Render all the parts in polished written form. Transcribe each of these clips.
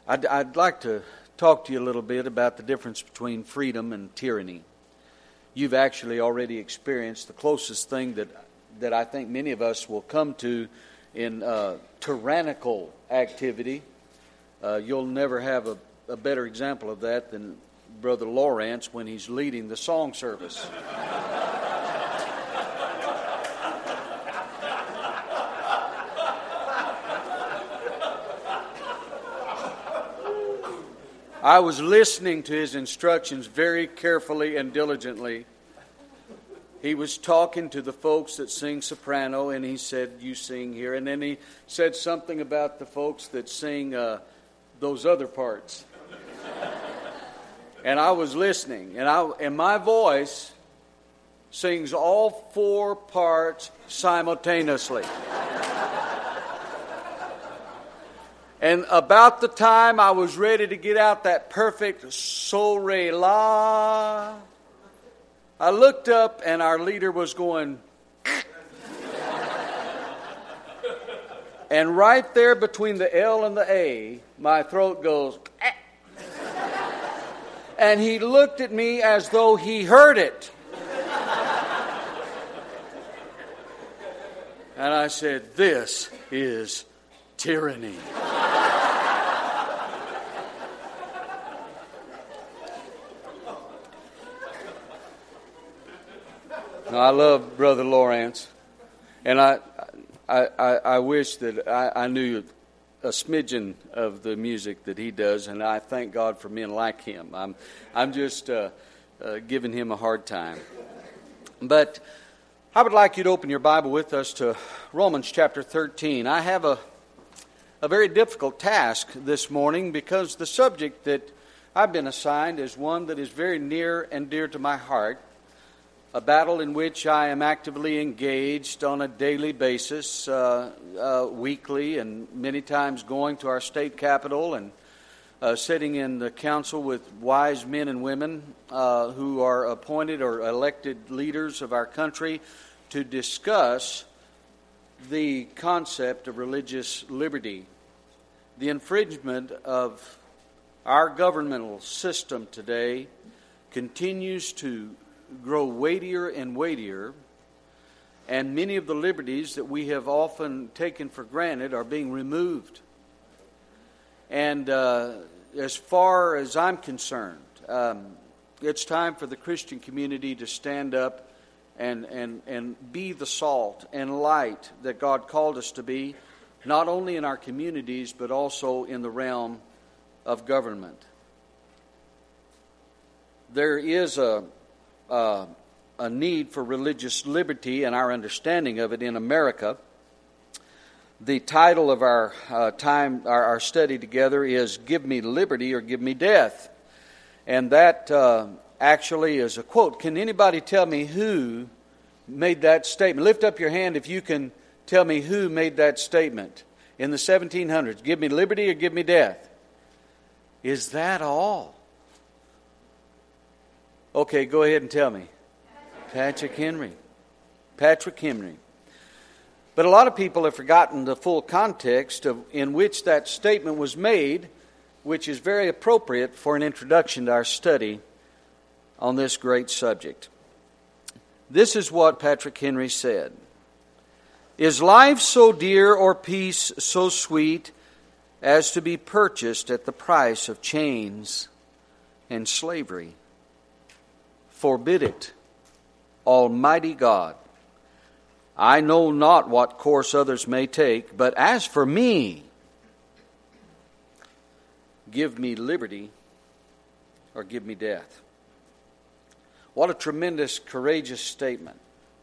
I'd like to talk to you a little bit about the difference between freedom and tyranny. You've actually already experienced the closest thing that I think many of us will come to in tyrannical activity. You'll never have a better example of that than Brother Lawrence when he's leading the song service. I was listening to his instructions very carefully and diligently. He was talking to the folks that sing soprano, and he said, "You sing here." And then he said something about the folks that sing those other parts. And I was listening, and my voice sings all four parts simultaneously. And about the time I was ready to get out that perfect sol re la, I looked up and our leader was going, and right there between the L and the A, my throat goes, and he looked at me as though he heard it. And I said, "This is tyranny." I love Brother Lawrence, and I wish that I knew a smidgen of the music that he does, and I thank God for men like him. I'm just giving him a hard time. But I would like you to open your Bible with us to Romans chapter 13. I have a very difficult task this morning because the subject that I've been assigned is one that is very near and dear to my heart. A battle in which I am actively engaged on a daily basis, weekly, and many times going to our state capitol and sitting in the council with wise men and women who are appointed or elected leaders of our country to discuss the concept of religious liberty. The infringement of our governmental system today continues to grow weightier and weightier, and many of the liberties that we have often taken for granted are being removed. And as far as I'm concerned, it's time for the Christian community to stand up and be the salt and light that God called us to be, not only in our communities, but also in the realm of government. There is a need for religious liberty and our understanding of it in America. The title of our our study together is "Give Me Liberty or Give Me Death," and that actually is a quote. Can anybody tell me who made that statement? Lift up your hand if you can tell me who made that statement in the 1700s. Give me liberty or give me death. Is that all? Okay, go ahead and tell me. Patrick Henry. Patrick Henry. But a lot of people have forgotten the full context in which that statement was made, which is very appropriate for an introduction to our study on this great subject. This is what Patrick Henry said. "Is life so dear or peace so sweet as to be purchased at the price of chains and slavery? Forbid it, Almighty God. I know not what course others may take, but as for me, give me liberty or give me death." What a tremendous, courageous statement.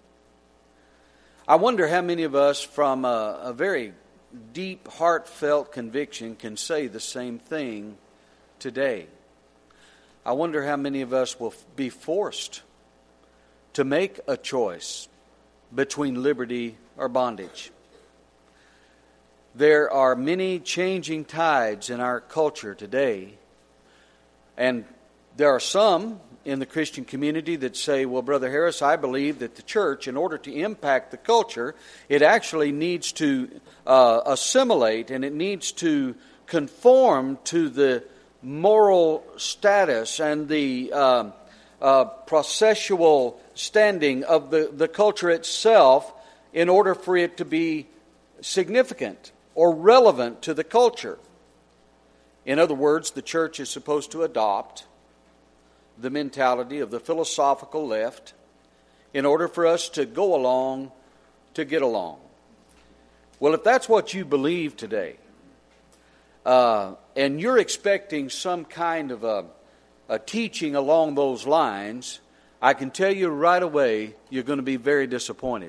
I wonder how many of us from a very deep, heartfelt conviction can say the same thing today. I wonder how many of us will be forced to make a choice between liberty or bondage. There are many changing tides in our culture today, and there are some in the Christian community that say, well, Brother Harris, I believe that the church, in order to impact the culture, it actually needs to assimilate and it needs to conform to the moral status and the processual standing of the culture itself in order for it to be significant or relevant to the culture. In other words, the church is supposed to adopt the mentality of the philosophical left in order for us to go along to get along. Well, if that's what you believe today, and you're expecting some kind of a teaching along those lines, I can tell you right away you're going to be very disappointed.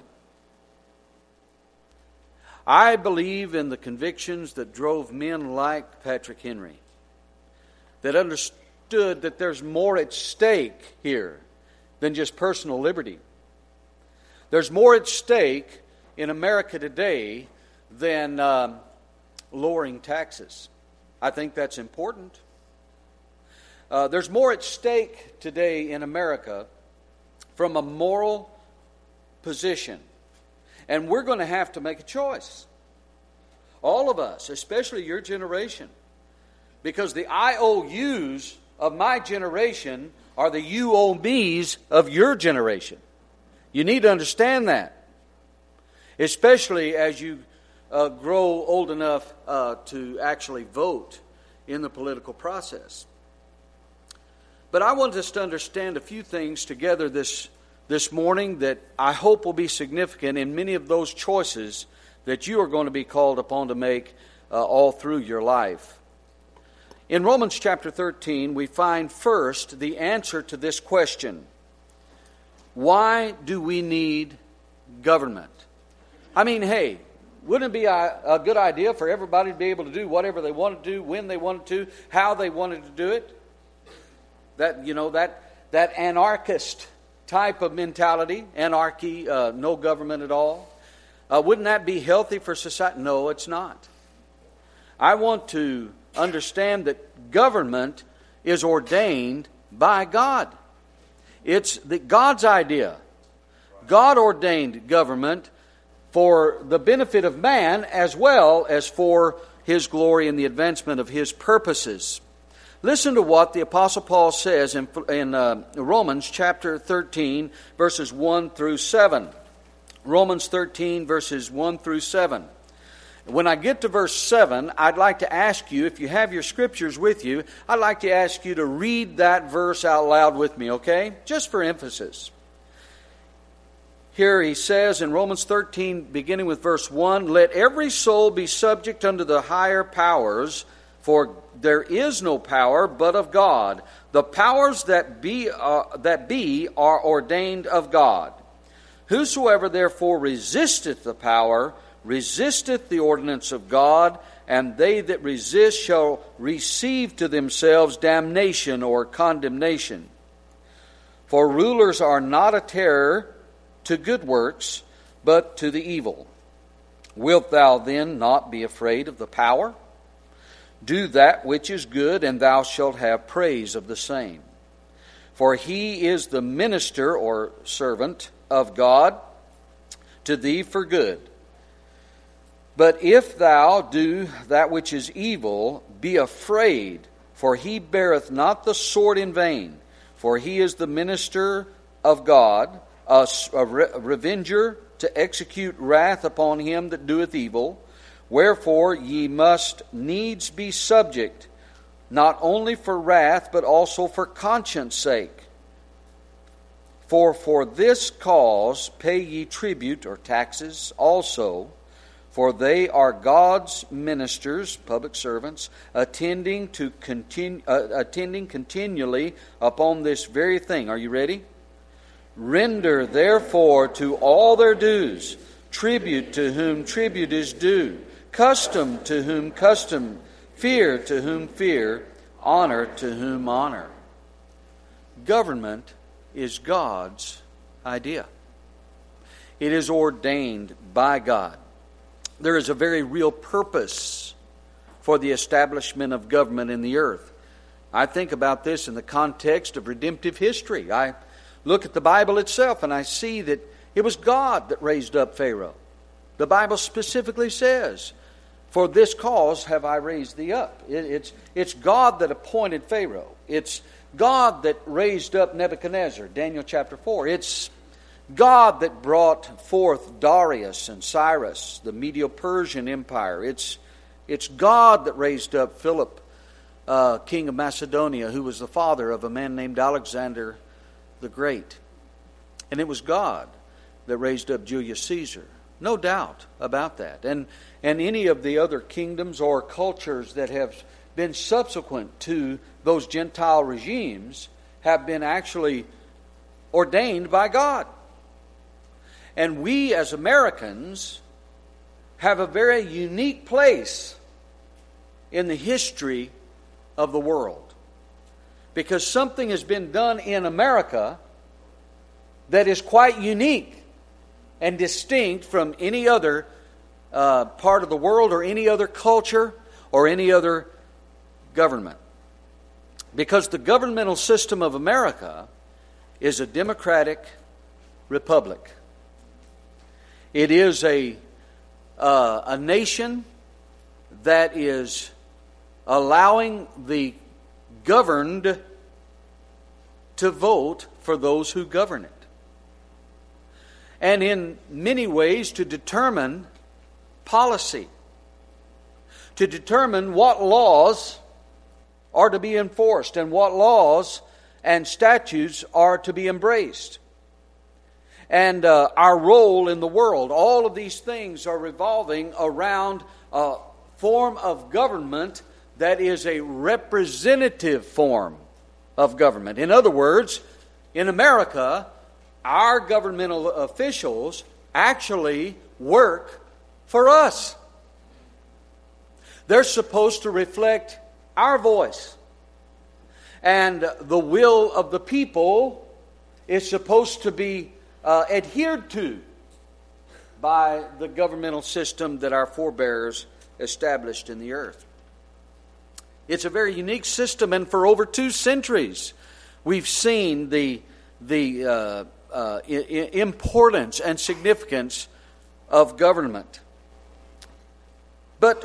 I believe in the convictions that drove men like Patrick Henry, that understood that there's more at stake here than just personal liberty. There's more at stake in America today than lowering taxes. I think that's important. There's more at stake today in America from a moral position. And we're going to have to make a choice. All of us, especially your generation. Because the IOUs of my generation are the UOBs of your generation. You need to understand that. Especially as you grow old enough to actually vote in the political process. But I want us to understand a few things together this morning that I hope will be significant in many of those choices that you are going to be called upon to make all through your life. In Romans chapter 13, we find first the answer to this question. Why do we need government? I mean, hey, wouldn't it be a good idea for everybody to be able to do whatever they wanted to do, when they wanted to, how they wanted to do it? That anarchist type of mentality, anarchy, no government at all. Wouldn't that be healthy for society? No, it's not. I want to understand that government is ordained by God. It's God's idea. God ordained government for the benefit of man as well as for His glory and the advancement of His purposes. Listen to what the Apostle Paul says in Romans chapter 13, verses 1 through 7. Romans 13, verses 1 through 7. When I get to verse 7, I'd like to ask you, if you have your scriptures with you, I'd like to ask you to read that verse out loud with me, okay? Just for emphasis. Here he says in Romans 13, beginning with verse 1, "Let every soul be subject unto the higher powers, for there is no power but of God. The powers that be are ordained of God. Whosoever therefore resisteth the power, resisteth the ordinance of God, and they that resist shall receive to themselves damnation or condemnation. For rulers are not a terror to good works, but to the evil. Wilt thou then not be afraid of the power? Do that which is good, and thou shalt have praise of the same. For he is the minister or servant of God to thee for good. But if thou do that which is evil, be afraid, for he beareth not the sword in vain. For he is the minister of God, a revenger to execute wrath upon him that doeth evil. Wherefore ye must needs be subject, not only for wrath, but also for conscience sake. For this cause pay ye tribute or taxes also, for they are God's ministers, public servants, attending continually upon this very thing." Are you ready? "Render therefore to all their dues, tribute to whom tribute is due, custom to whom custom, fear to whom fear, honor to whom honor." Government is God's idea. It is ordained by God. There is a very real purpose for the establishment of government in the earth. I think about this in the context of redemptive history. I look at the Bible itself and I see that it was God that raised up Pharaoh. The Bible specifically says, "For this cause have I raised thee up." It's God that appointed Pharaoh. It's God that raised up Nebuchadnezzar, Daniel chapter 4. It's God that brought forth Darius and Cyrus, the Medo-Persian Empire. It's God that raised up Philip, king of Macedonia, who was the father of a man named Alexander the Great. And it was God that raised up Julius Caesar. No doubt about that. And any of the other kingdoms or cultures that have been subsequent to those Gentile regimes have been actually ordained by God. And we as Americans have a very unique place in the history of the world. Because something has been done in America that is quite unique and distinct from any other part of the world or any other culture or any other government. Because the governmental system of America is a democratic republic. It is a nation that is allowing the governed to vote for those who govern it. And in many ways to determine policy, to determine what laws are to be enforced and what laws and statutes are to be embraced. And our role in the world, all of these things are revolving around a form of government that is a representative form of government. In other words, in America, our governmental officials actually work for us. They're supposed to reflect our voice. And the will of the people is supposed to be adhered to by the governmental system that our forebears established in the earth. It's a very unique system, and for over 2 centuries we've seen the importance and significance of government. But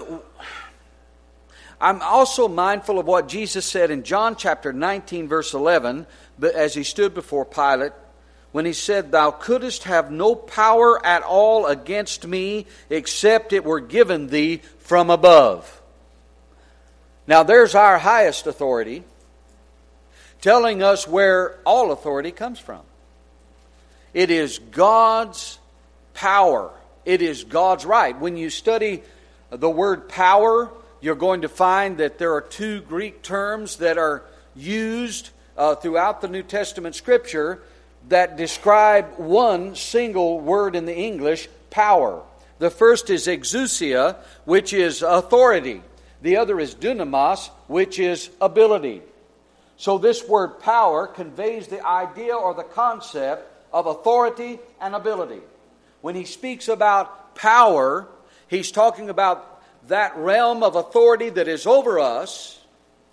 I'm also mindful of what Jesus said in John chapter 19, verse 11, as he stood before Pilate, when he said, "Thou couldst have no power at all against me, except it were given thee from above." Now there's our highest authority, telling us where all authority comes from. It is God's power. It is God's right. When you study the word power, you're going to find that there are 2 Greek terms that are used throughout the New Testament Scripture that describe one single word in the English, power. The first is exousia, which is authority. The other is dunamis, which is ability. So this word power conveys the idea or the concept of authority and ability. When he speaks about power, he's talking about that realm of authority that is over us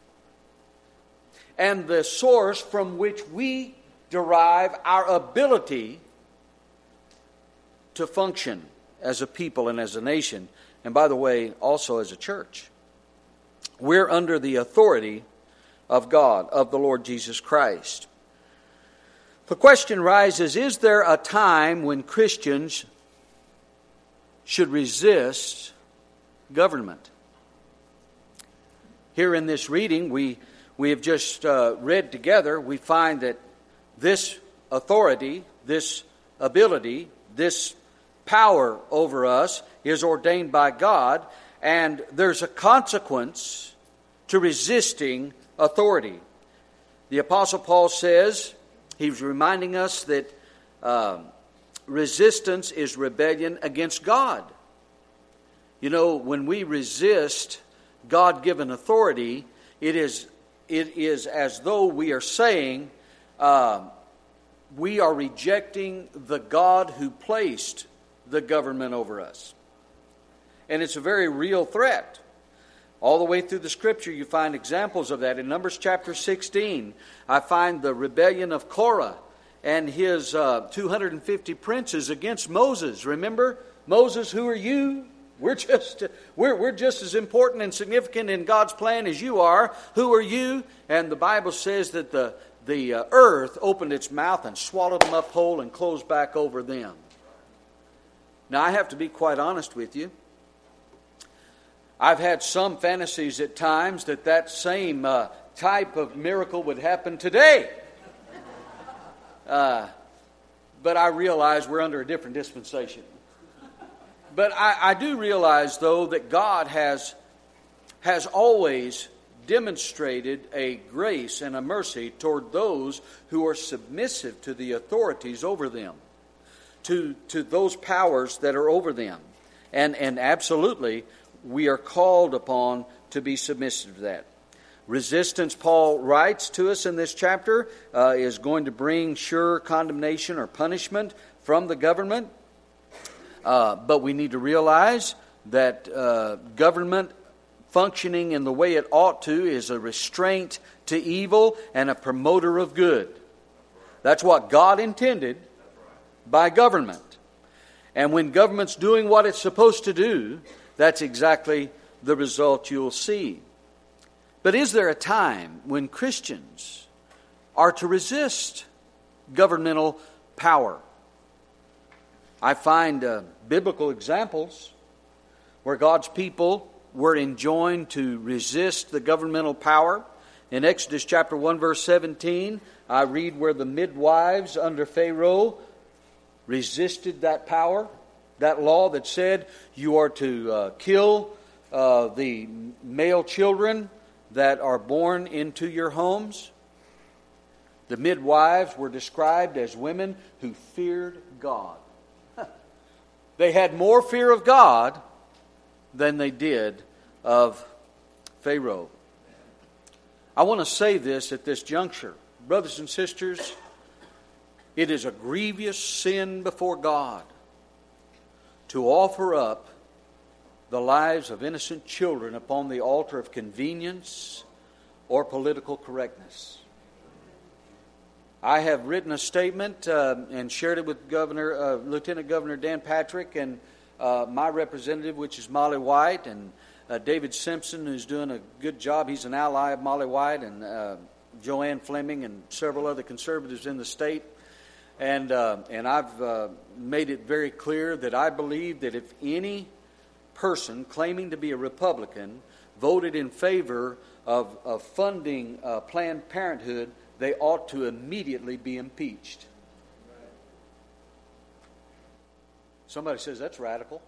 and the source from which we derive our ability to function as a people and as a nation, and by the way, also as a church. We're under the authority of God, of the Lord Jesus Christ. The question rises, is there a time when Christians should resist government? Here in this reading we have just read together, we find that this authority, this ability, this power over us is ordained by God, and there's a consequence to resisting authority. The Apostle Paul says, he's reminding us that resistance is rebellion against God. You know, when we resist God-given authority, it is as though we are saying, we are rejecting the God who placed the government over us. And it's a very real threat. All the way through the Scripture, you find examples of that. In Numbers chapter 16, I find the rebellion of Korah and his 250 princes against Moses. Remember, Moses, who are you? We're just as important and significant in God's plan as you are. Who are you? And the Bible says that the earth opened its mouth and swallowed them up whole and closed back over them. Now, I have to be quite honest with you. I've had some fantasies at times that same type of miracle would happen today. But I realize we're under a different dispensation. But I do realize, though, that God has always demonstrated a grace and a mercy toward those who are submissive to the authorities over them, to those powers that are over them. And absolutely, we are called upon to be submissive to that. Resistance, Paul writes to us in this chapter, is going to bring sure condemnation or punishment from the government. But we need to realize that government functioning in the way it ought to is a restraint to evil and a promoter of good. That's what God intended by government. And when government's doing what it's supposed to do, that's exactly the result you'll see. But is there a time when Christians are to resist governmental power? I find biblical examples where God's people were enjoined to resist the governmental power. In Exodus chapter 1, verse 17, I read where the midwives under Pharaoh resisted that power, that law that said you are to kill the male children that are born into your homes. The midwives were described as women who feared God. They had more fear of God than they did of Pharaoh. I want to say this at this juncture. Brothers and sisters, it is a grievous sin before God to offer up the lives of innocent children upon the altar of convenience or political correctness. I have written a statement and shared it with Lieutenant Governor Dan Patrick and my representative, which is Molly White, and David Simpson, who's doing a good job. He's an ally of Molly White, and Joanne Fleming and several other conservatives in the state. And I've made it very clear that I believe that if any person claiming to be a Republican voted in favor of funding Planned Parenthood, they ought to immediately be impeached. Somebody says that's radical.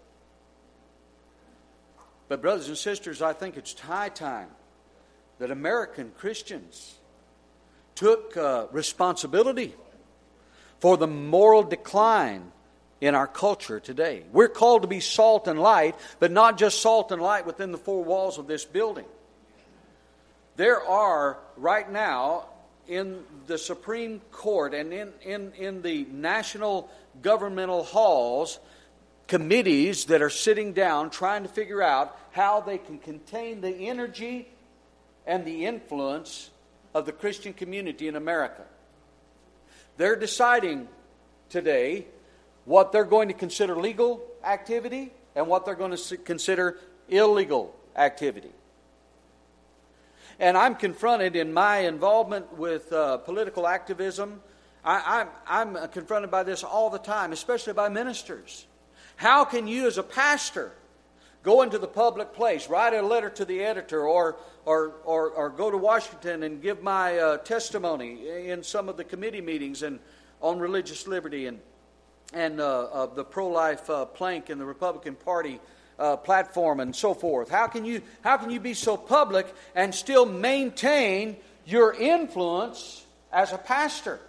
But brothers and sisters, I think it's high time that American Christians took responsibility for the moral decline in our culture today. We're called to be salt and light, but not just salt and light within the four walls of this building. There are right now in the Supreme Court and in the national governmental halls committees that are sitting down trying to figure out how they can contain the energy and the influence of the Christian community in America. They're deciding today what they're going to consider legal activity and what they're going to consider illegal activity. And I'm confronted in my involvement with political activism. I'm confronted by this all the time, especially by ministers. How can you as a pastor go into the public place, write a letter to the editor, or go to Washington and give my testimony in some of the committee meetings and on religious liberty and the pro-life plank in the Republican Party platform and so forth? How can you be so public and still maintain your influence as a pastor?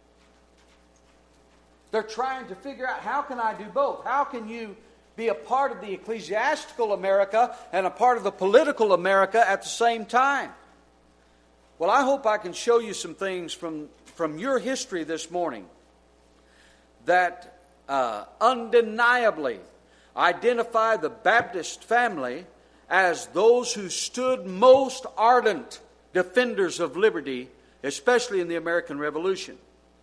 They're trying to figure out, how can I do both? How can you be a part of the ecclesiastical America and a part of the political America at the same time? Well, I hope I can show you some things from your history this morning that undeniably identify the Baptist family as those who stood most ardent defenders of liberty, especially in the American Revolution.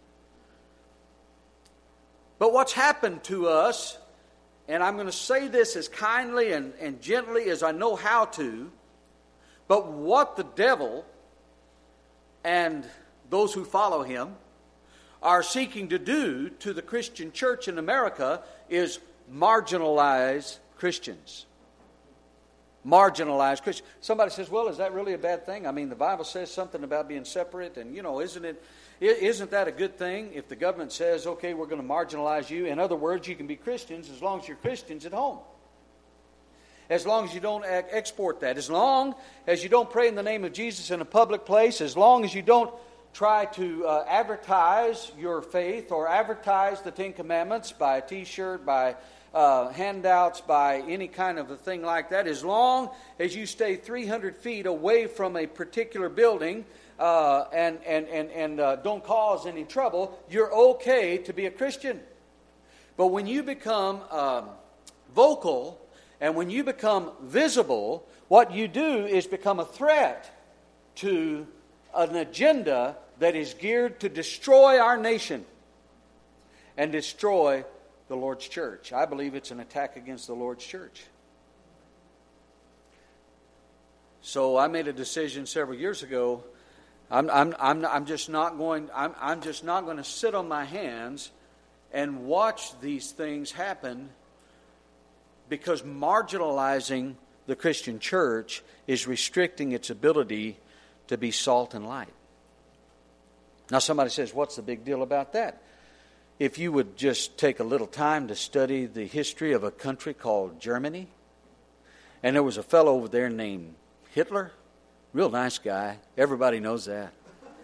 But what's happened to us, and I'm going to say this as kindly and gently as I know how to, but what the devil and those who follow him are seeking to do to the Christian church in America is marginalize Christians. Marginalize Christians. Somebody says, well, is that really a bad thing? I mean, the Bible says something about being separate, and, isn't that a good thing if the government says, okay, we're going to marginalize you? In other words, you can be Christians as long as you're Christians at home. As long as you don't export that. As long as you don't pray in the name of Jesus in a public place. As long as you don't try to advertise your faith or advertise the Ten Commandments by a T-shirt, by handouts, by any kind of a thing like that. As long as you stay 300 feet away from a particular building and don't cause any trouble, you're okay to be a Christian. But when you become vocal and when you become visible, what you do is become a threat to an agenda that is geared to destroy our nation and destroy the Lord's church. I believe it's an attack against the Lord's church. So I made a decision several years ago. I'm just not going to sit on my hands and watch these things happen, because marginalizing the Christian church is restricting its ability to be salt and light. Now somebody says, what's the big deal about that? If you would just take a little time to study the history of a country called Germany, and there was a fellow over there named Hitler, real nice guy, everybody knows that.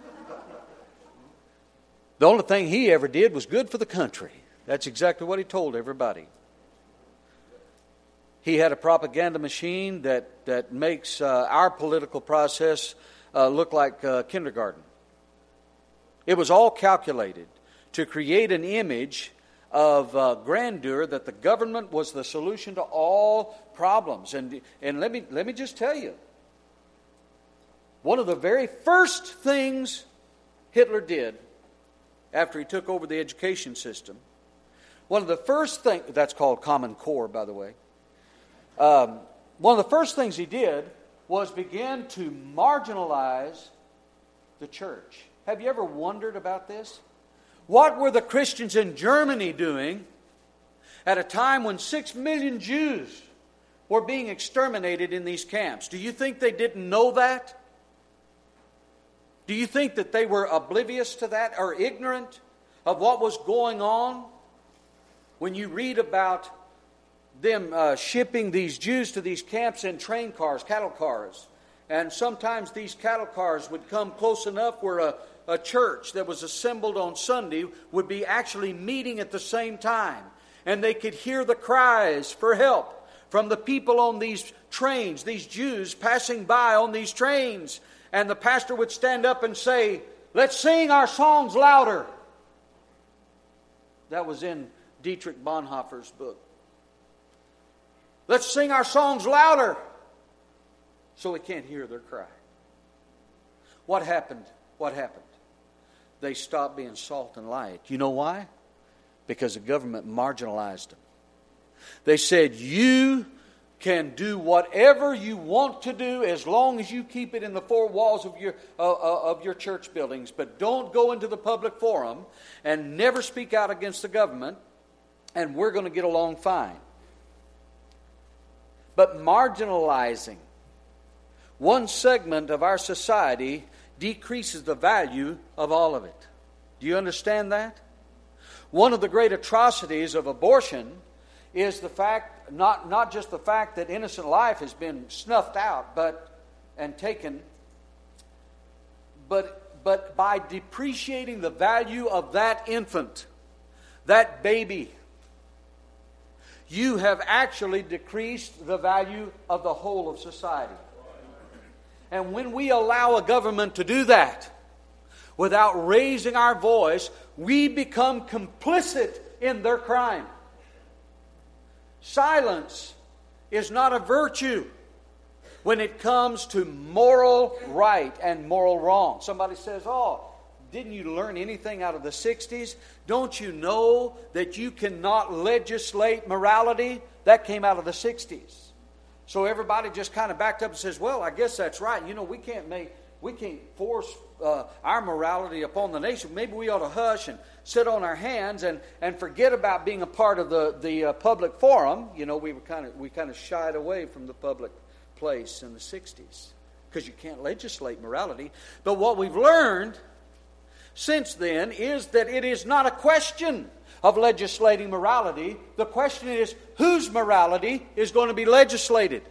The only thing he ever did was good for the country. That's exactly what he told everybody. He had a propaganda machine that makes our political process look like kindergarten. It was all calculated to create an image of grandeur, that the government was the solution to all problems. And let me just tell you, one of the very first things Hitler did after he took over the education system, one of the first things, that's called Common Core, by the way, one of the first things he did was begin to marginalize the church. Have you ever wondered about this? What were the Christians in Germany doing at a time when 6 million Jews were being exterminated in these camps? Do you think they didn't know that? Do you think that they were oblivious to that or ignorant of what was going on? When you read about them shipping these Jews to these camps in train cars, cattle cars, and sometimes these cattle cars would come close enough where a church that was assembled on Sunday would be actually meeting at the same time. And they could hear the cries for help from the people on these trains, these Jews passing by on these trains. And the pastor would stand up and say, "Let's sing our songs louder." That was in Dietrich Bonhoeffer's book. Let's sing our songs louder so we can't hear their cry. What happened? What happened? They stopped being salt and light. You know why? Because the government marginalized them. They said, you can do whatever you want to do as long as you keep it in the four walls of your church buildings, but don't go into the public forum and never speak out against the government, and we're going to get along fine. But marginalizing one segment of our society decreases the value of all of it. Do you understand that? One of the great atrocities of abortion is the fact, not just the fact that innocent life has been snuffed out and taken, but by depreciating the value of that infant, that baby, you have actually decreased the value of the whole of society. And when we allow a government to do that without raising our voice, we become complicit in their crime. Silence is not a virtue. when it comes to moral right and moral wrong. Somebody says, oh, didn't you learn anything out of the 60s? Don't you know that you cannot legislate morality? That came out of the 60s. So everybody just kind of backed up and says, well, I guess that's right. You know, we can't force our morality upon the nation. Maybe we ought to hush and sit on our hands and forget about being a part of the public forum. You know, we kind of shied away from the public place in the 60s because you can't legislate morality. But what we've learned since then is that it is not a question of legislating morality. The question is, whose morality is going to be legislated?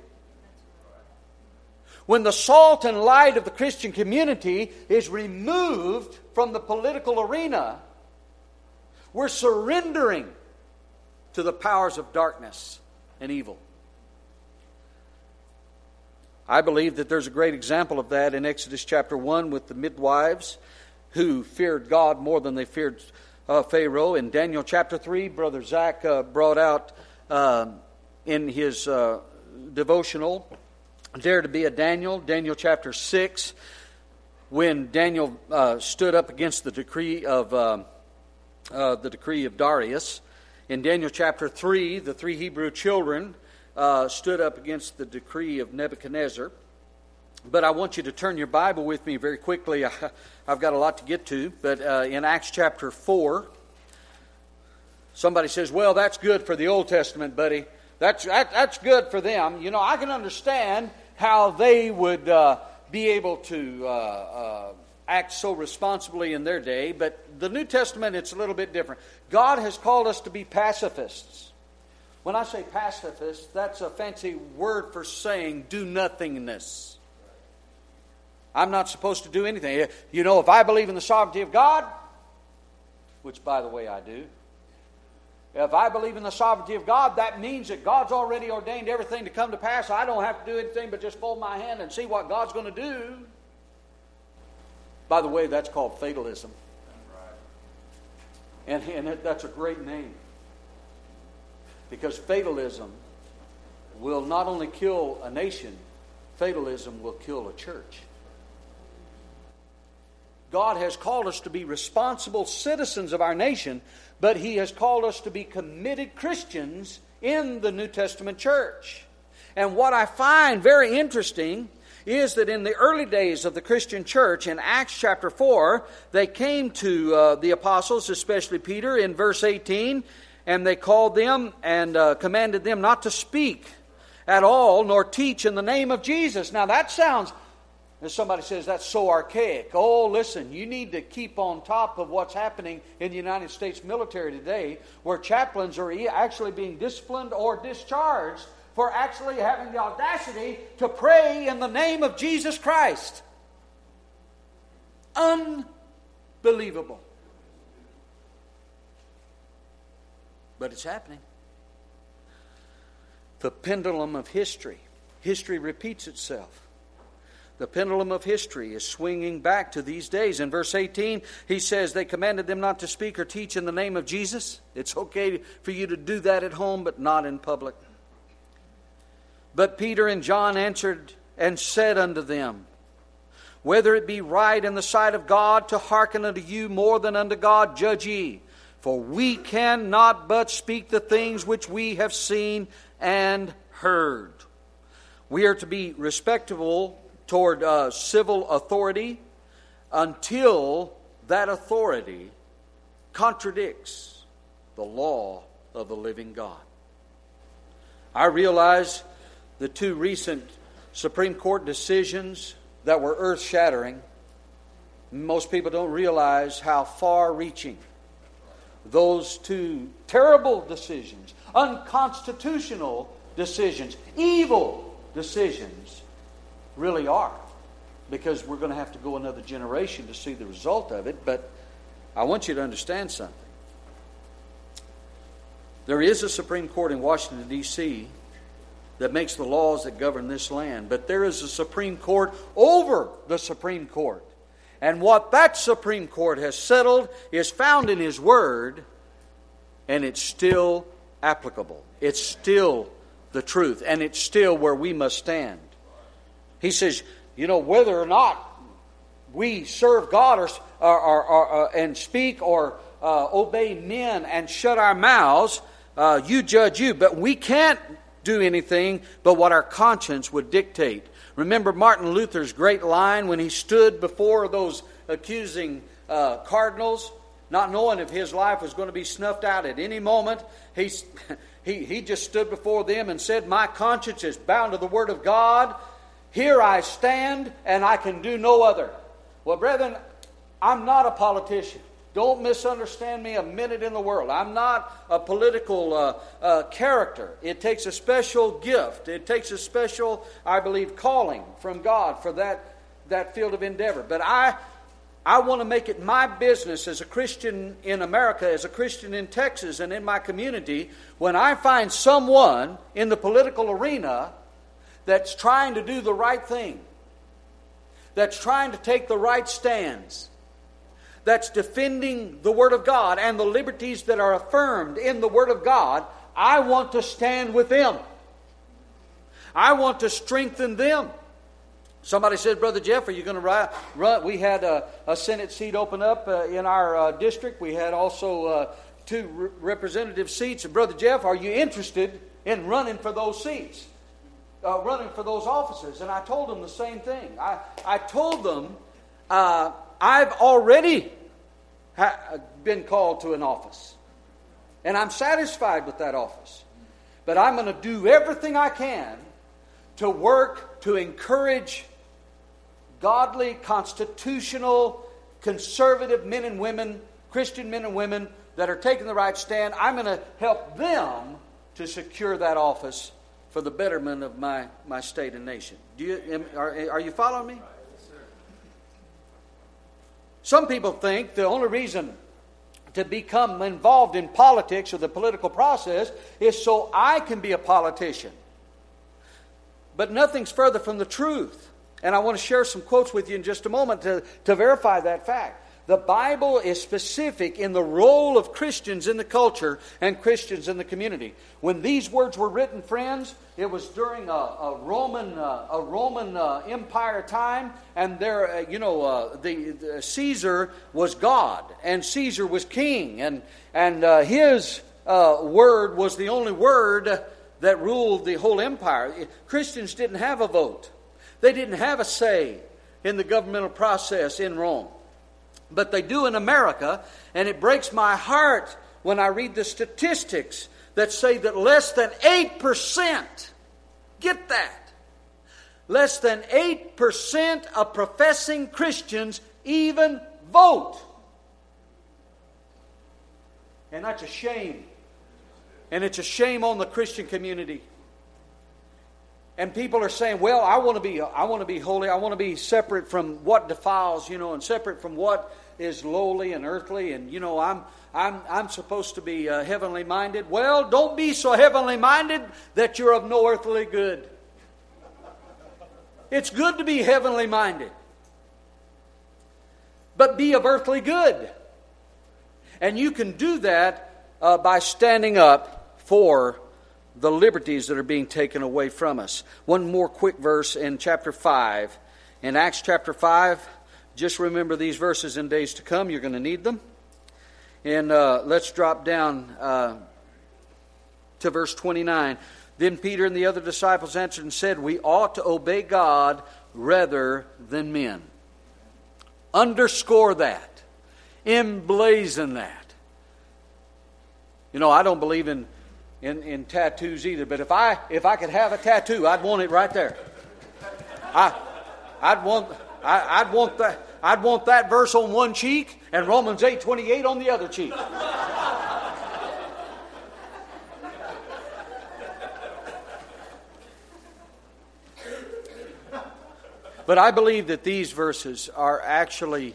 When the salt and light of the Christian community is removed from the political arena, we're surrendering to the powers of darkness and evil. I believe that there's a great example of that in Exodus chapter 1 with the midwives who feared God more than they feared Pharaoh. In Daniel chapter 3, Brother Zach brought out in his devotional, Dare to be a Daniel, Daniel chapter 6, when Daniel stood up against the decree of Darius. In Daniel chapter 3, the 3 Hebrew children stood up against the decree of Nebuchadnezzar. But I want you to turn your Bible with me very quickly. I've got a lot to get to. But in Acts chapter 4, somebody says, well, that's good for the Old Testament, buddy. That's good for them. You know, I can understand how they would be able to act so responsibly in their day. But the New Testament, it's a little bit different. God has called us to be pacifists. When I say pacifist, that's a fancy word for saying do-nothingness. I'm not supposed to do anything. You know, if I believe in the sovereignty of God, which, by the way, I do. If I believe in the sovereignty of God, that means that God's already ordained everything to come to pass. I don't have to do anything but just fold my hand and see what God's going to do. By the way, that's called fatalism. And that's a great name. Because fatalism will not only kill a nation, fatalism will kill a church. God has called us to be responsible citizens of our nation, but He has called us to be committed Christians in the New Testament church. And what I find very interesting is that in the early days of the Christian church, in Acts chapter 4, they came to the apostles, especially Peter, in verse 18, and they called them and commanded them not to speak at all, nor teach in the name of Jesus. Now that sounds, as somebody says, that's so archaic. Oh, listen, you need to keep on top of what's happening in the United States military today, where chaplains are actually being disciplined or discharged for actually having the audacity to pray in the name of Jesus Christ. Unbelievable. But it's happening. The pendulum of history. History repeats itself. The pendulum of history is swinging back to these days. In verse 18, he says, they commanded them not to speak or teach in the name of Jesus. It's okay for you to do that at home, but not in public. But Peter and John answered and said unto them, whether it be right in the sight of God to hearken unto you more than unto God, judge ye. For we cannot but speak the things which we have seen and heard. We are to be respectable toward civil authority until that authority contradicts the law of the living God. I realize the 2 recent Supreme Court decisions that were earth-shattering. Most people don't realize how far-reaching those 2 terrible decisions, unconstitutional decisions, evil decisions really are, because we're going to have to go another generation to see the result of it. But I want you to understand something. There is a Supreme Court in Washington, D.C. that makes the laws that govern this land, but there is a Supreme Court over the Supreme Court. And what that Supreme Court has settled is found in His Word, and it's still applicable. It's still the truth, and it's still where we must stand. He says, whether or not we serve God and speak or obey men and shut our mouths, you judge you. But we can't do anything but what our conscience would dictate. Remember Martin Luther's great line when he stood before those accusing cardinals, not knowing if his life was going to be snuffed out at any moment. He just stood before them and said, "My conscience is bound to the Word of God. Here I stand, and I can do no other." Well, brethren, I'm not a politician. Don't misunderstand me a minute in the world. I'm not a political character. It takes a special gift. It takes a special, I believe, calling from God for that field of endeavor. But I want to make it my business as a Christian in America, as a Christian in Texas and in my community, when I find someone in the political arena that's trying to do the right thing, that's trying to take the right stands, that's defending the Word of God and the liberties that are affirmed in the Word of God, I want to stand with them. I want to strengthen them. Somebody said, "Brother Jeff, are you going to run?" We had a Senate seat open up in our district. We had also 2 representative seats. And Brother Jeff, are you interested in running for those seats? Running for those offices? And I told them the same thing. I told them, I've already been called to an office. And I'm satisfied with that office. But I'm going to do everything I can to work to encourage godly, constitutional, conservative men and women, Christian men and women that are taking the right stand. I'm going to help them to secure that office for the betterment of my state and nation. Are you following me? Some people think the only reason to become involved in politics or the political process is so I can be a politician. But nothing's further from the truth. And I want to share some quotes with you in just a moment to verify that fact. The Bible is specific in the role of Christians in the culture and Christians in the community. When these words were written, friends, it was during a Roman Empire time, and there, the Caesar was God, and Caesar was king, and his word was the only word that ruled the whole empire. Christians didn't have a vote. They didn't have a say in the governmental process in Rome. But they do in America, and it breaks my heart when I read the statistics that say that less than 8%, get that, less than 8% of professing Christians even vote. And that's a shame. And it's a shame on the Christian community. And people are saying, "Well, I want to be holy. I want to be separate from what defiles, and separate from what is lowly and earthly. And I'm supposed to be heavenly minded." Well, don't be so heavenly minded that you're of no earthly good. It's good to be heavenly minded, but be of earthly good. And you can do that by standing up for the liberties that are being taken away from us. One more quick verse in chapter 5. In Acts chapter 5, just remember these verses in days to come. You're going to need them. And let's drop down to verse 29. Then Peter and the other disciples answered and said, "We ought to obey God rather than men." Underscore that. Emblazon that. I don't believe in tattoos either, but if I could have a tattoo, I'd want it right there. I'd want that verse on one cheek and Romans 8:28 on the other cheek. But I believe that these verses are actually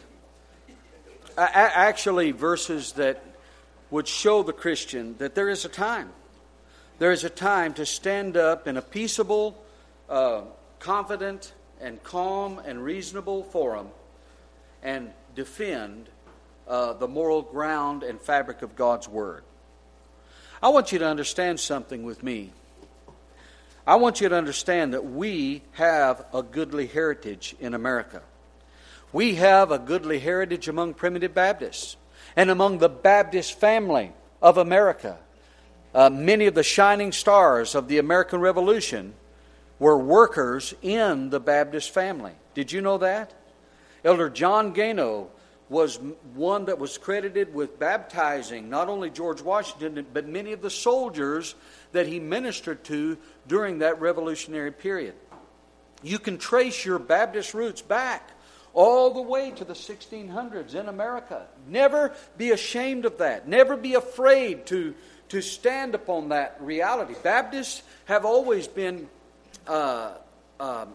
verses that would show the Christian that there is a time. There is a time to stand up in a peaceable, confident, and calm and reasonable forum and defend the moral ground and fabric of God's Word. I want you to understand something with me. I want you to understand that we have a goodly heritage in America. We have a goodly heritage among primitive Baptists and among the Baptist family of America. Many of the shining stars of the American Revolution were workers in the Baptist family. Did you know that? Elder John Gano was one that was credited with baptizing not only George Washington, but many of the soldiers that he ministered to during that revolutionary period. You can trace your Baptist roots back all the way to the 1600s in America. Never be ashamed of that. Never be afraid to stand upon that reality. Baptists have always been the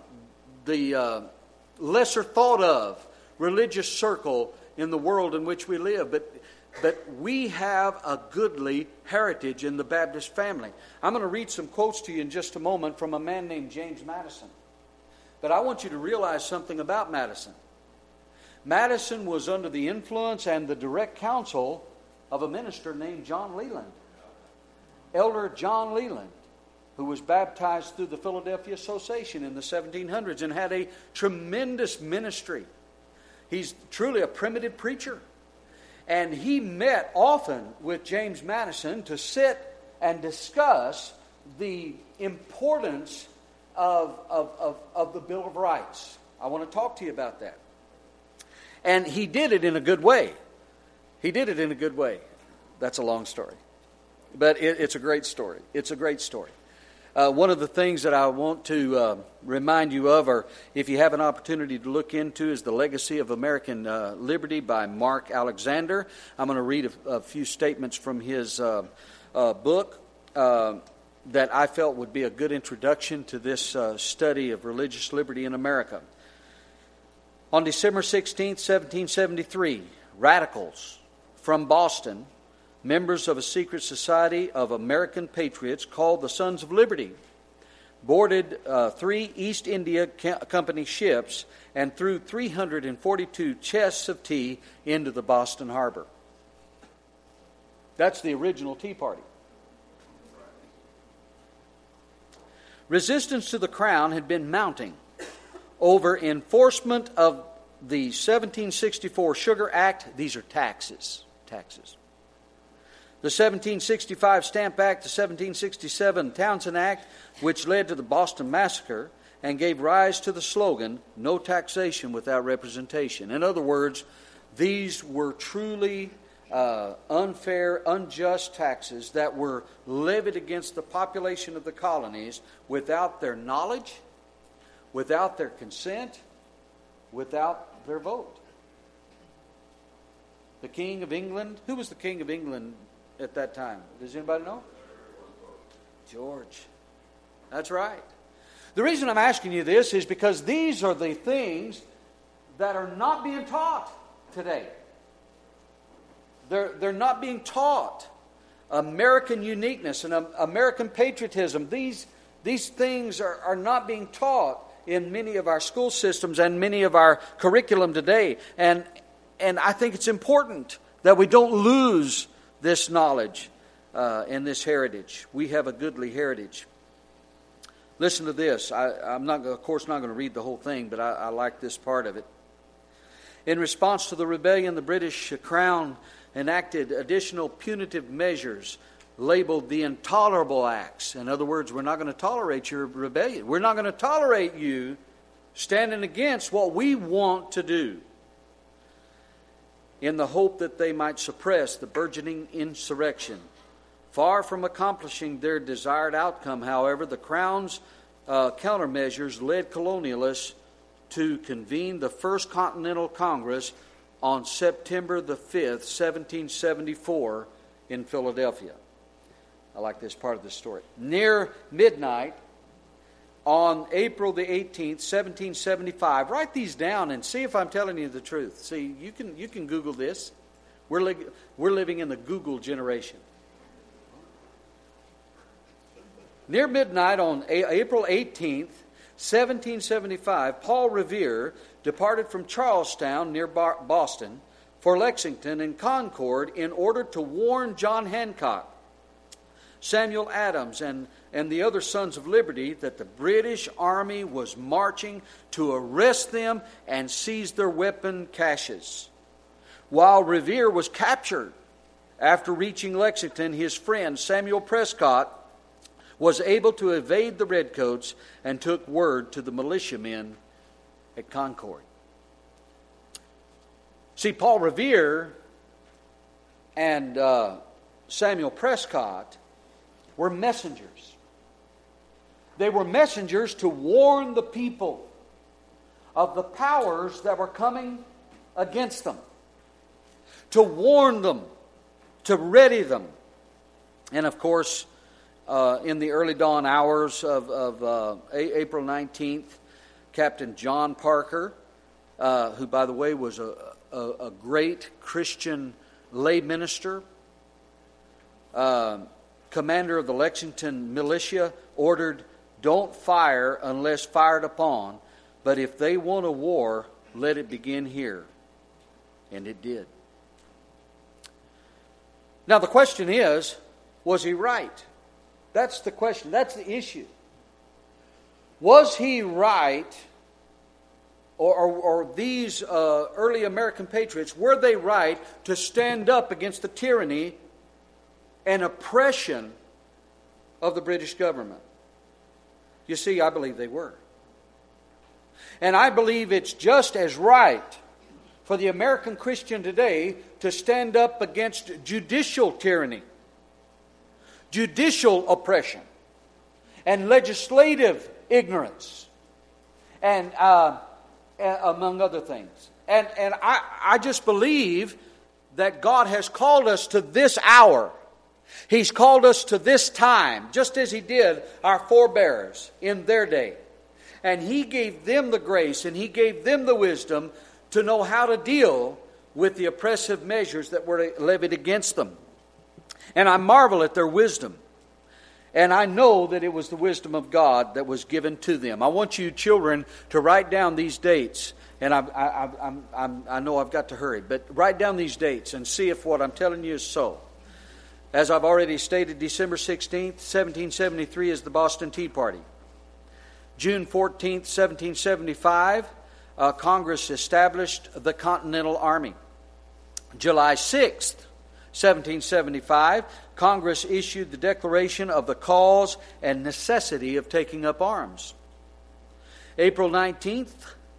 lesser thought of religious circle in the world in which we live, but we have a goodly heritage in the Baptist family. I'm going to read some quotes to you in just a moment from a man named James Madison. But I want you to realize something about Madison. Madison was under the influence and the direct counsel of a minister named John Leland. Elder John Leland, who was baptized through the Philadelphia Association in the 1700s and had a tremendous ministry. He's truly a primitive preacher. And he met often with James Madison to sit and discuss the importance of the Bill of Rights. I want to talk to you about that. And he did it in a good way. He did it in a good way. That's a long story. But it's a great story. It's a great story. One of the things that I want to remind you of, or if you have an opportunity to look into, is The Legacy of American Liberty by Mark Alexander. I'm going to read a few statements from his book that I felt would be a good introduction to this study of religious liberty in America. On December 16, 1773, radicals from Boston, members of a secret society of American patriots called the Sons of Liberty, boarded 3 East India Company ships and threw 342 chests of tea into the Boston harbor. That's the original Tea Party. Resistance to the Crown had been mounting over enforcement of the 1764 Sugar Act. These are taxes. The 1765 Stamp Act, the 1767 Townshend Act, which led to the Boston Massacre and gave rise to the slogan, "No taxation without representation." In other words, these were truly unfair, unjust taxes that were levied against the population of the colonies without their knowledge, without their consent, without their vote. The King of England, who was the King of England at that time? Does anybody know? George. That's right. The reason I'm asking you this is because these are the things that are not being taught today. They're not being taught. American uniqueness and American patriotism, these things are not being taught in many of our school systems and many of our curriculum today. And I think it's important that we don't lose this knowledge and this heritage. We have a goodly heritage. Listen to this. I'm not, of course, not going to read the whole thing, but I like this part of it. In response to the rebellion, the British Crown enacted additional punitive measures labeled the Intolerable Acts. In other words, we're not going to tolerate your rebellion. We're not going to tolerate you standing against what we want to do, in the hope that they might suppress the burgeoning insurrection. Far from accomplishing their desired outcome, however, the Crown's countermeasures led colonialists to convene the First Continental Congress on September the 5th, 1774 in Philadelphia. I like this part of the story. Near midnight on April the 18th, 1775. Write these down and see if I'm telling you the truth. See, you can Google this. We're living in the Google generation. Near midnight on April 18th, 1775, Paul Revere departed from Charlestown near Boston for Lexington and Concord in order to warn John Hancock Samuel Adams, and the other Sons of Liberty, that the British Army was marching to arrest them and seize their weapon caches. While Revere was captured after reaching Lexington, his friend Samuel Prescott was able to evade the redcoats and took word to the militiamen at Concord. See, Paul Revere and Samuel Prescott were messengers. They were messengers to warn the people of the powers that were coming against them, to warn them, to ready them. And of course, in the early dawn hours of April 19th, Captain John Parker, who, by the way, was a great Christian lay minister, commander of the Lexington militia, ordered, "Don't fire unless fired upon, but if they want a war, let it begin here." And it did. Now the question is, was he right? That's the question. That's the issue. Was he right, or these early American patriots, were they right to stand up against the tyranny and oppression of the British government? You see, I believe they were. And I believe it's just as right for the American Christian today to stand up against judicial tyranny, judicial oppression, and legislative ignorance, and among other things. And I just believe that God has called us to this hour. He's called us to this time, just as He did our forebears in their day. And He gave them the grace and He gave them the wisdom to know how to deal with the oppressive measures that were levied against them. And I marvel at their wisdom. And I know that it was the wisdom of God that was given to them. I want you children to write down these dates. And I know I've got to hurry, but write down these dates and see if what I'm telling you is so. As I've already stated, December 16th, 1773 is the Boston Tea Party. June 14th, 1775, Congress established the Continental Army. July 6th, 1775, Congress issued the Declaration of the Cause and Necessity of Taking Up Arms. April 19th,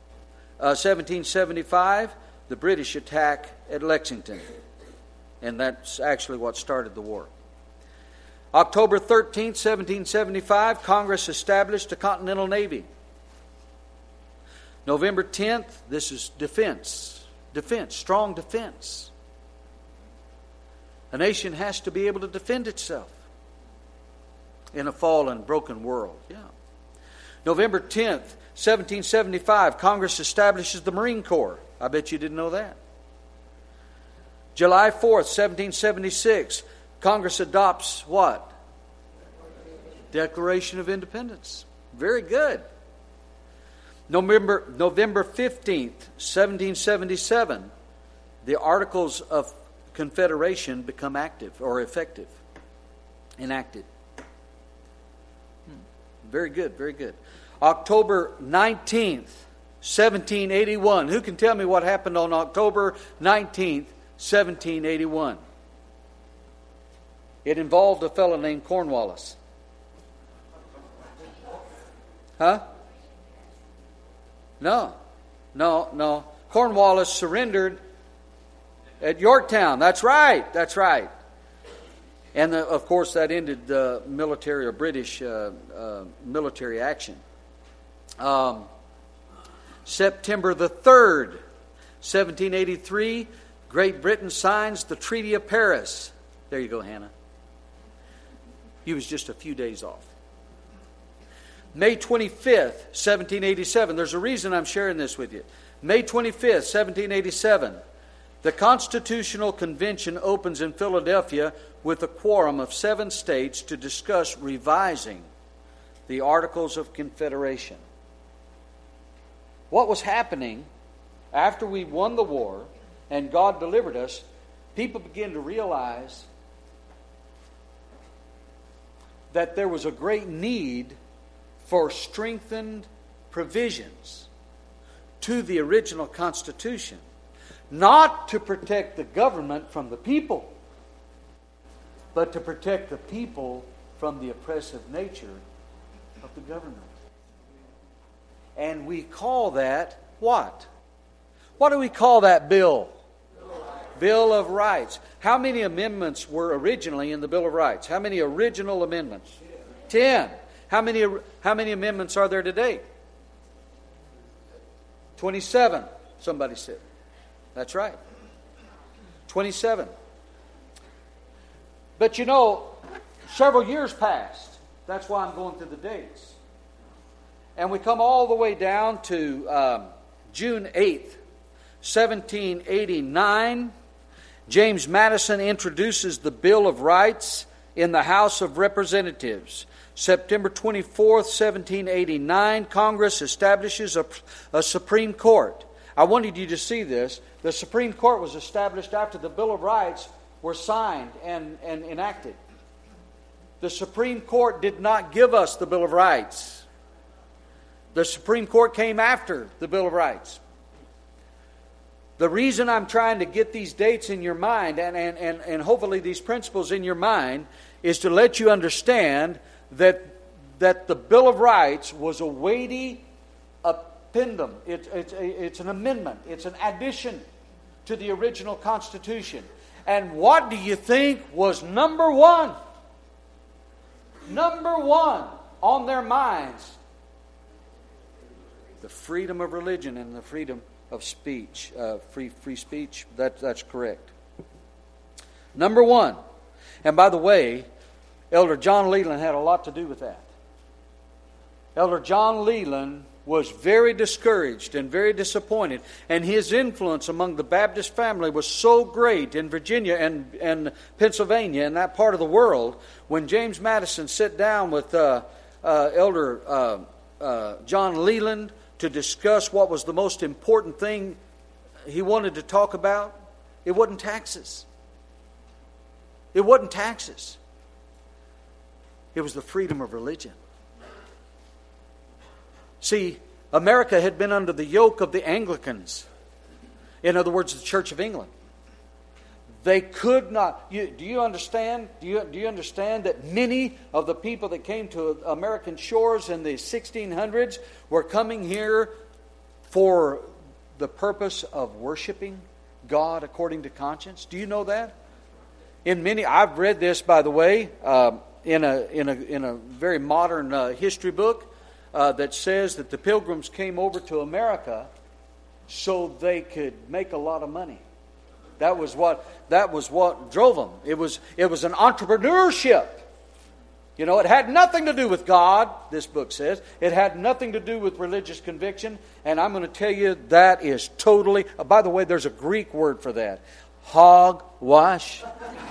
1775, the British attack at Lexington. And that's actually what started the war. October 13th, 1775, Congress established a Continental Navy. November 10th, this is defense, strong defense. A nation has to be able to defend itself in a fallen, broken world. Yeah. November 10th, 1775, Congress establishes the Marine Corps. I bet you didn't know that. July 4th, 1776, Congress adopts what? Declaration of Independence. Very good. November 15th, 1777, the Articles of Confederation become active or effective, enacted. Very good, very good. October 19th, 1781. Who can tell me what happened on October 19th, 1781? It involved a fellow named Cornwallis. Huh? No. Cornwallis surrendered at Yorktown. That's right. And of course that ended the military or British military action. September the 3rd, 1783, Great Britain signs the Treaty of Paris. There you go, Hannah. He was just a few days off. May 25th, 1787. There's a reason I'm sharing this with you. May 25th, 1787. The Constitutional Convention opens in Philadelphia with a quorum of 7 states to discuss revising the Articles of Confederation. What was happening after we won the war and God delivered us, people began to realize that there was a great need for strengthened provisions to the original Constitution, not to protect the government from the people, but to protect the people from the oppressive nature of the government. And we call that what? What do we call that bill? Bill of Rights. How many amendments were originally in the Bill of Rights? How many original amendments? 10. How many amendments are there today? 27. Somebody said. That's right. 27. But you know, several years passed. That's why I'm going through the dates. And we come all the way down to June 8th, 1789. James Madison introduces the Bill of Rights in the House of Representatives. September 24th, 1789, Congress establishes a Supreme Court. I wanted you to see this. The Supreme Court was established after the Bill of Rights were signed and enacted. The Supreme Court did not give us the Bill of Rights. The Supreme Court came after the Bill of Rights. The reason I'm trying to get these dates in your mind and hopefully these principles in your mind is to let you understand that the Bill of Rights was a weighty appendum. It's an amendment. It's an addition to the original Constitution. And what do you think was number one? Number one on their minds. The freedom of religion and the freedom of speech. Free speech. That's correct. Number one. And by the way, Elder John Leland had a lot to do with that. Elder John Leland was very discouraged and very disappointed. And his influence among the Baptist family was so great in Virginia and Pennsylvania and that part of the world. When James Madison sat down with Elder John Leland to discuss what was the most important thing he wanted to talk about, it wasn't taxes. It wasn't taxes. It was the freedom of religion. See, America had been under the yoke of the Anglicans. In other words, the Church of England. They could not. Do you understand? Do you understand that many of the people that came to American shores in the 1600s were coming here for the purpose of worshiping God according to conscience? Do you know that? I've read this, by the way, in a very modern history book. That says that the Pilgrims came over to America so they could make a lot of money. That was what drove them. It was an entrepreneurship. You know, it had nothing to do with God, this book says. It had nothing to do with religious conviction. And I'm going to tell you that is totally... by the way, there's a Greek word for that. Hogwash.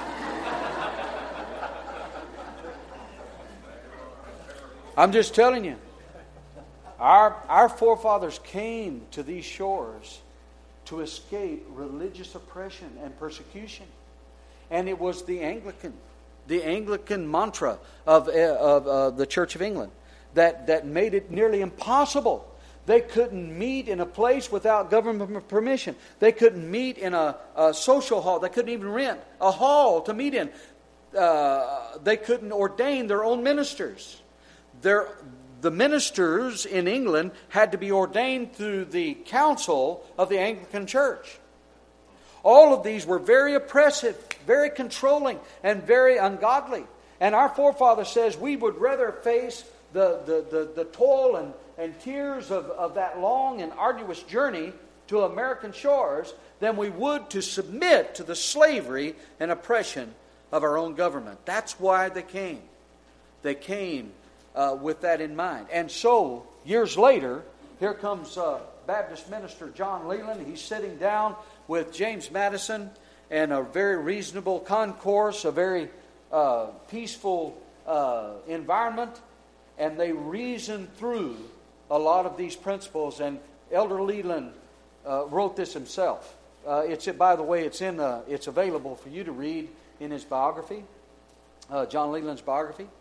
I'm just telling you. Our forefathers came to these shores to escape religious oppression and persecution. And it was the Anglican mantra of the Church of England that made it nearly impossible. They couldn't meet in a place without government permission. They couldn't meet in a social hall. They couldn't even rent a hall to meet in. They couldn't ordain their own ministers. The ministers in England had to be ordained through the council of the Anglican Church. All of these were very oppressive, very controlling, and very ungodly. And our forefather says we would rather face the toil and tears of that long and arduous journey to American shores than we would to submit to the slavery and oppression of our own government. That's why they came. They came with that in mind. And so, years later, here comes Baptist minister John Leland. He's sitting down with James Madison in a very reasonable concourse, a very peaceful environment, and they reason through a lot of these principles. And Elder Leland wrote this himself. By the way, it's available for you to read in his biography, John Leland's biography.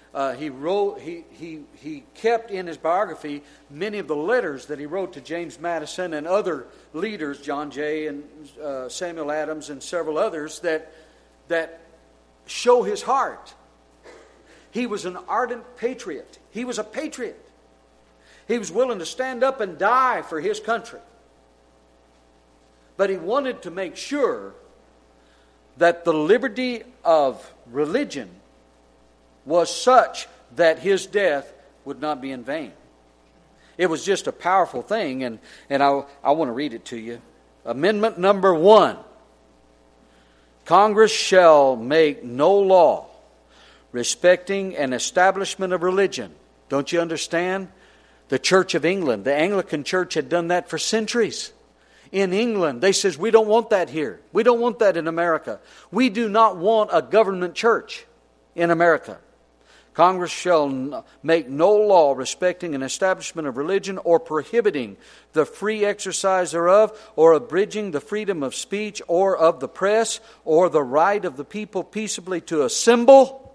He kept in his biography many of the letters that he wrote to James Madison and other leaders, John Jay and Samuel Adams and several others, that show his heart. He was an ardent patriot. He was a patriot. He was willing to stand up and die for his country. But he wanted to make sure that the liberty of religion was such that his death would not be in vain. It was just a powerful thing, and I want to read it to you. Amendment number 1. Congress shall make no law respecting an establishment of religion. Don't you understand? The Church of England, the Anglican Church, had done that for centuries. In England, they says, we don't want that here. We don't want that in America. We do not want a government church in America. Congress shall make no law respecting an establishment of religion or prohibiting the free exercise thereof or abridging the freedom of speech or of the press or the right of the people peaceably to assemble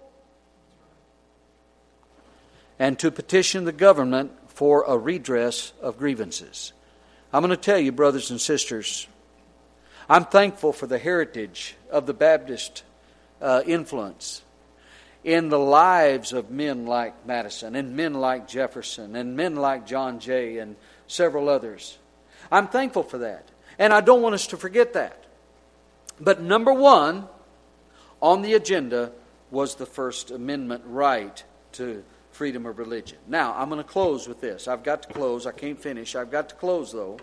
and to petition the government for a redress of grievances. I'm going to tell you, brothers and sisters, I'm thankful for the heritage of the Baptist influence in the lives of men like Madison and men like Jefferson and men like John Jay and several others. I'm thankful for that. And I don't want us to forget that. But number 1 on the agenda was the First Amendment right to freedom of religion. Now, I'm going to close with this. I've got to close. I can't finish. I've got to close, though.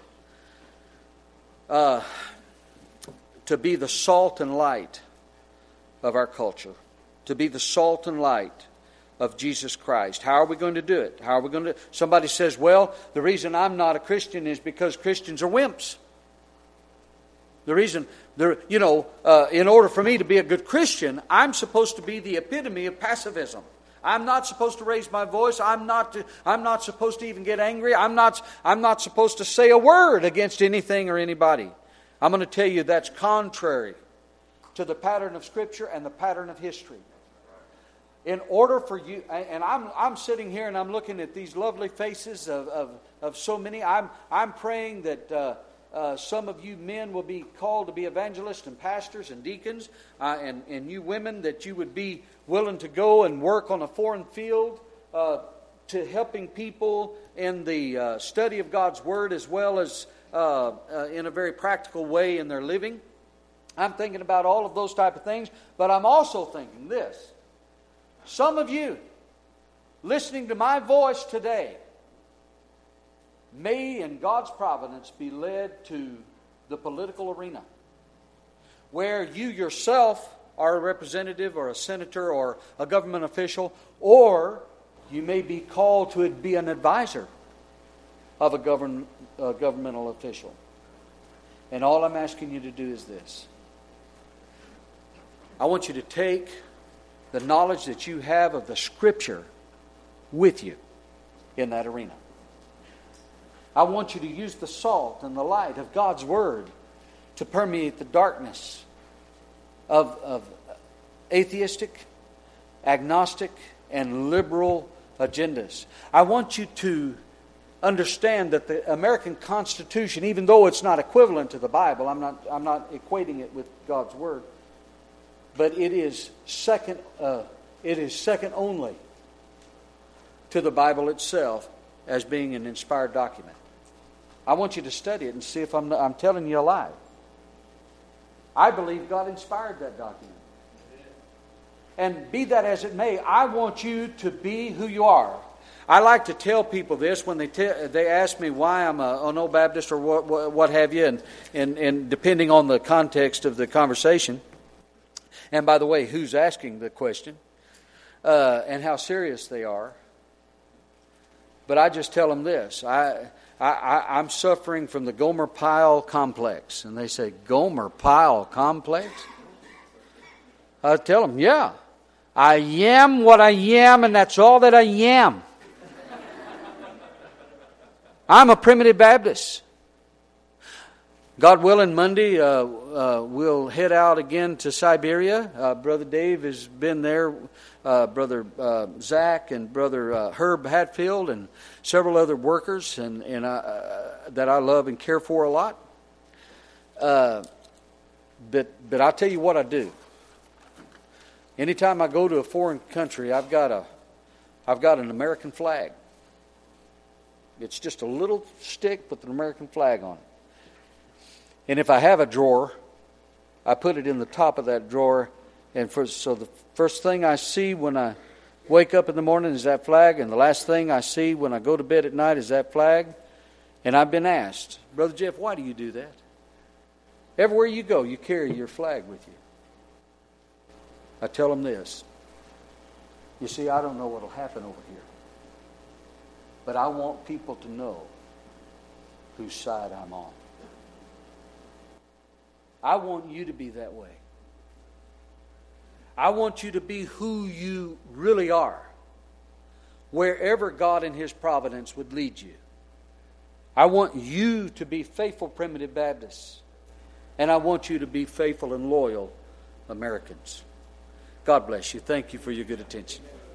To be the salt and light of our culture. To be the salt and light of Jesus Christ. How are we going to do it? How are we going to... Somebody says, well, the reason I'm not a Christian is because Christians are wimps. The reason, in order for me to be a good Christian, I'm supposed to be the epitome of pacifism. I'm not supposed to raise my voice. I'm not supposed to even get angry. I'm not supposed to say a word against anything or anybody. I'm going to tell you that's contrary to the pattern of Scripture and the pattern of history. In order for you, and I'm sitting here and I'm looking at these lovely faces of so many. I'm praying that some of you men will be called to be evangelists and pastors and deacons, and you women that you would be willing to go and work on a foreign field to helping people in the study of God's Word as well as in a very practical way in their living. I'm thinking about all of those type of things, but I'm also thinking this. Some of you listening to my voice today may, in God's providence, be led to the political arena where you yourself are a representative or a senator or a government official, or you may be called to be an advisor of a governmental official. And all I'm asking you to do is this. I want you to take the knowledge that you have of the Scripture with you in that arena. I want you to use the salt and the light of God's Word to permeate the darkness of atheistic, agnostic, and liberal agendas. I want you to understand that the American Constitution, even though it's not equivalent to the Bible, I'm not equating it with God's Word, but it is second only to the Bible itself as being an inspired document. I want you to study it and see if I'm telling you a lie. I believe God inspired that document. And be that as it may, I want you to be who you are. I like to tell people this when they ask me why I'm an old Baptist or what have you, and depending on the context of the conversation. And by the way, who's asking the question and how serious they are. But I just tell them this. I'm suffering from the Gomer Pyle complex. And they say, Gomer Pyle complex? I tell them, yeah. I am what I am, and that's all that I am. I'm a primitive Baptist. God willing, Monday we'll head out again to Siberia. Brother Dave has been there, Brother Zach and Brother Herb Hatfield and several other workers and that I love and care for a lot. But I'll tell you what I do. Anytime I go to a foreign country, I've got an American flag. It's just a little stick with an American flag on it. And if I have a drawer, I put it in the top of that drawer. So the first thing I see when I wake up in the morning is that flag, and the last thing I see when I go to bed at night is that flag. And I've been asked, Brother Jeff, why do you do that? Everywhere you go, you carry your flag with you. I tell them this. You see, I don't know what will happen over here. But I want people to know whose side I'm on. I want you to be that way. I want you to be who you really are, wherever God in His providence would lead you. I want you to be faithful Primitive Baptists, and I want you to be faithful and loyal Americans. God bless you. Thank you for your good attention.